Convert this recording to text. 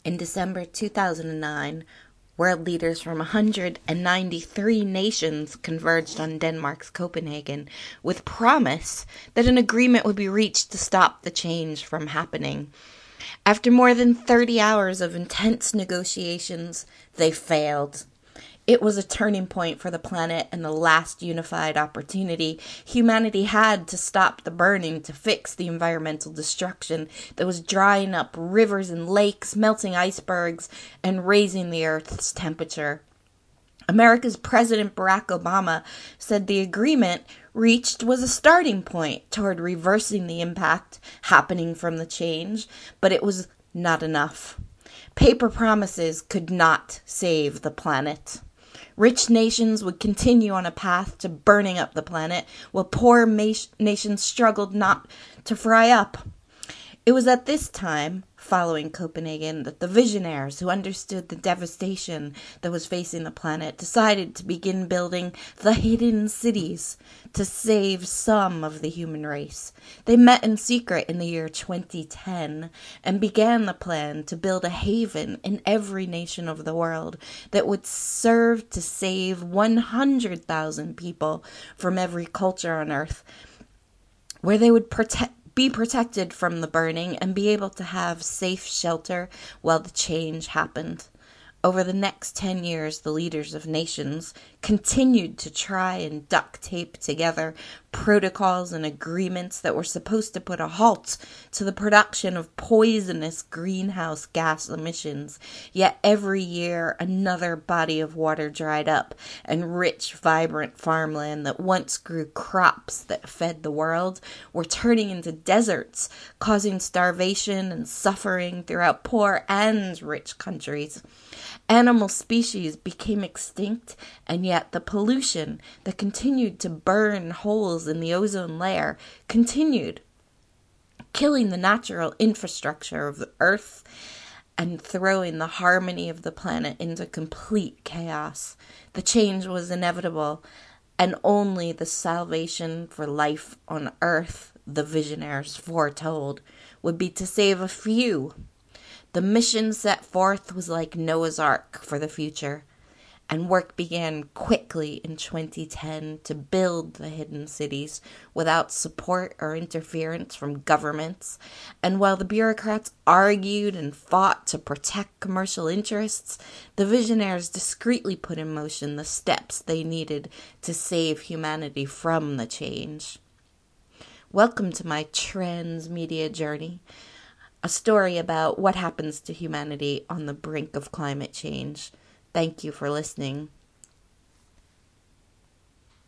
In December 2009, world leaders from 193 nations converged on Denmark's Copenhagen with promise that an agreement would be reached to stop the change from happening. After more than 30 hours of intense negotiations, they failed. It was a turning point for the planet and the last unified opportunity humanity had to stop the burning, to fix the environmental destruction that was drying up rivers and lakes, melting icebergs, and raising the Earth's temperature. America's President Barack Obama said the agreement reached was a starting point toward reversing the impact happening from the change, but it was not enough. Paper promises could not save the planet. Rich nations would continue on a path to burning up the planet, while poor nations struggled not to fry up. It was at this time, following Copenhagen, that the visionaries who understood the devastation that was facing the planet decided to begin building the hidden cities to save some of the human race. They met in secret in the year 2010 and began the plan to build a haven in every nation of the world that would serve to save 100,000 people from every culture on Earth, where they would be protected from the burning and be able to have safe shelter while the change happened. Over the next 10 years, the leaders of nations continued to try and duct tape together protocols and agreements that were supposed to put a halt to the production of poisonous greenhouse gas emissions. Yet every year, another body of water dried up, and rich, vibrant farmland that once grew crops that fed the world were turning into deserts, causing starvation and suffering throughout poor and rich countries. Animal species became extinct, and yet the pollution that continued to burn holes in the ozone layer continued, killing the natural infrastructure of the Earth and throwing the harmony of the planet into complete chaos. The change was inevitable, and only the salvation for life on Earth, the visionaries foretold, would be to save a few. The mission set forth was like Noah's Ark for the future, and work began quickly in 2010 to build the hidden cities without support or interference from governments. And while the bureaucrats argued and fought to protect commercial interests, the visionaries discreetly put in motion the steps they needed to save humanity from the change. Welcome to my transmedia journey. A story about what happens to humanity on the brink of climate change. Thank you for listening.